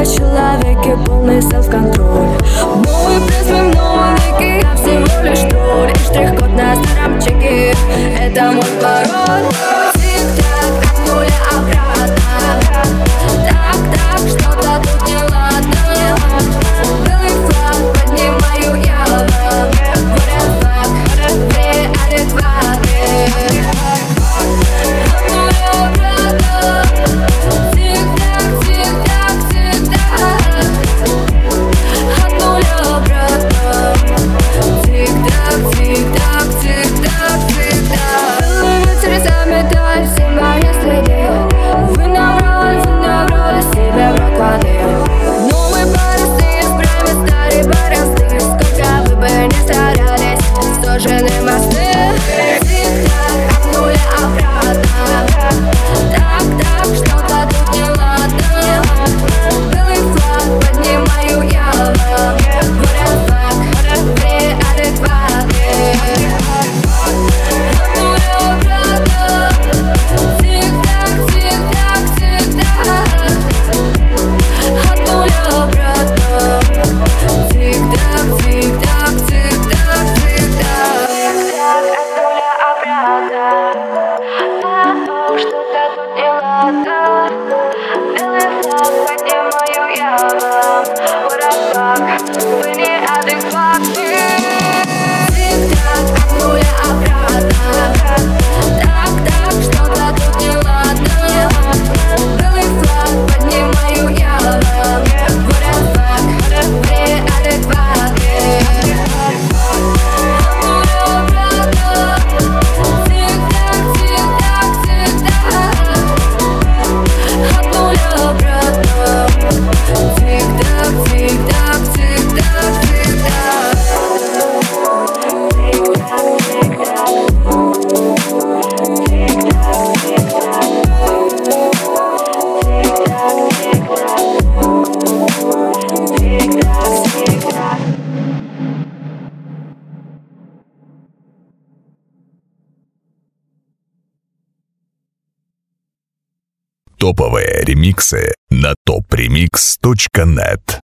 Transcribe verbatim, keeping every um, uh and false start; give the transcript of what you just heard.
человеке полный селф-контроль. Новый призм в новом веке, я всего лишь тролль. И штрих-код на старом чеке, это мой пароль. Тик-так, от нуля обратно. Так-так, что-то тут неладно. Белый флаг поднимаю я вам. What the fuck, вы адекватны. От нуля обратно. Тик-так, тик-так, тик-так. От нуля обратно. Тик-так, тик-так, тик-так, тик-так. Белый ветер заметает все мои следы. Вы наврали, вы наврали себе в рот воды. Новые борозды, исправим старые борозды. Сколько вы бы не старались, сожжены мосты. Тик-так, от нуля обратно. Так-так, что-то тут неладно. Белый флаг поднимаю я вам. What the fuck, вы адекватны. От нуля обратно. Тик-так, тик-так, тик-так. От нуля обратно. Тик-так, тик-так, тик-так, тик-так. От нуля обратно. А-о, что-то тут неладно. Белый флаг поднимаю я вам. What the fuck, вы неадекватны. Тик-так, от нуля обратно. Так-так, что-то тут неладно. Белый флаг поднимаю я вам. What the fuck, вы адекватны. От нуля обратно. Тик-так, тик-так, тик-так. От нуля обратно. Тик-так, тик-так, тик-так, тик-так. Топовые ремиксы на топ ремикс точка нет.